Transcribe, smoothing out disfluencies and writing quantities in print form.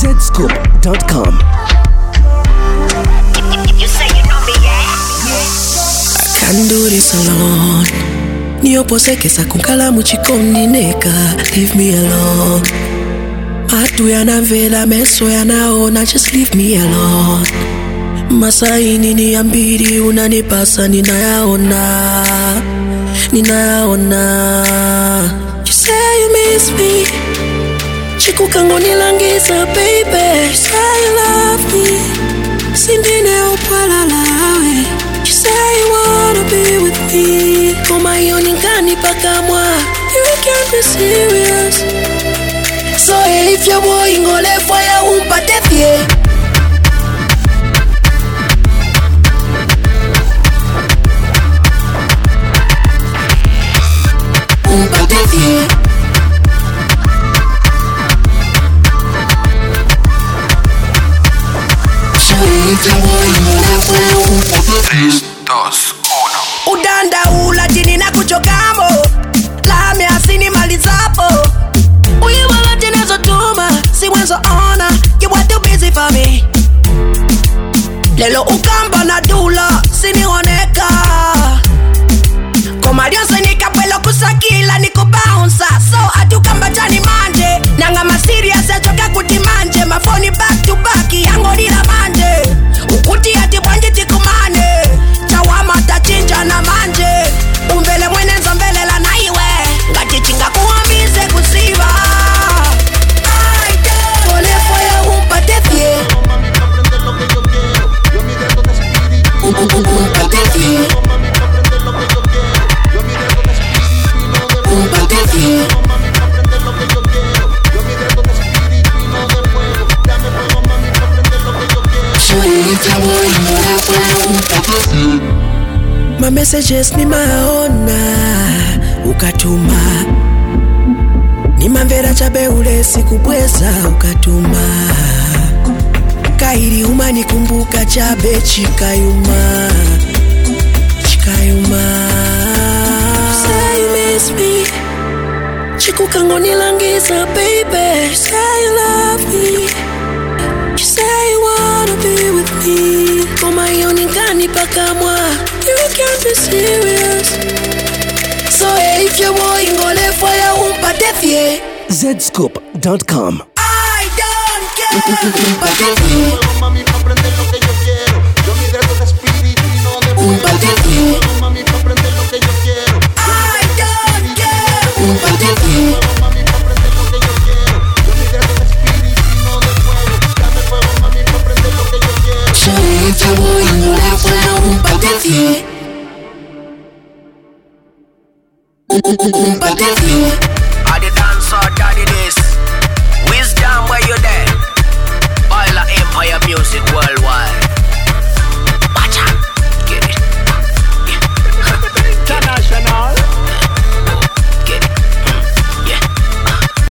zscoop.com. You say you know me, yeah? I can't do this alone. Niyoposekesa kunkala muchikondi neka. Leave me alone. Matu yanamvela meso yanaona. Just leave me alone. Masaini ni ambiri unanipasa ninayaona. You say you miss me. Chikukango nilangiza baby. You say you love me. Sindine upala lawe. You say you wanna be with me. Koma yoni ngani paka mwa. You can't be serious. So if your boy ngole fire umpate fie. Umpate fie. So if your boy ngole fire umpate fie. 3, 2, 1. Udanda ula jini na kuchokamo. Lame asini malizapo. Uye wala tenezo tuma. Si wenzo ona. You want too busy for me. Lelo ukamba na dula. Sini oneka. Koma dionse nika pwelo kusakila. Niko bouncer. So atukamba jani manje. Nanga ma serious ya choka kutimanje. Mafoni back to back. Yango nila manje. Ukuti ati bwanje tikumane. Chawama tachinja na manje. Umbele mwenenzo mbele la naiwe. Ngati chinga kuambize kusiva. Pole fire umpate fie. Umpate fie. Umpate fie. My messages ni maona ukatuma. Ni mamvera chabe ule siku bweza ukatuma. Kairi umani kumbuka chabe chikayuma. Say you miss me. Chikukango nilangiza baby. Say you love me. You say you wanna be with me. Koma yoni ngani paka mwa. You can't be serious. So if your boy ngole fire umpate fie. zscoop.com. I don't care. Umpate fie. Mami, pa' aprender lo que yo quiero. Yo mi dedo de espíritu y no de fuego. Umpate fie. Mami, pa' aprender lo que yo quiero. I don't care. Umpate fie. Mami, pa' aprender lo que yo quiero. Yo mi dedo de espíritu y no de fuego. Dame fuego, mami, pa' aprender lo que yo quiero. So if your boy ngole fire umpate fie. Umpate fie.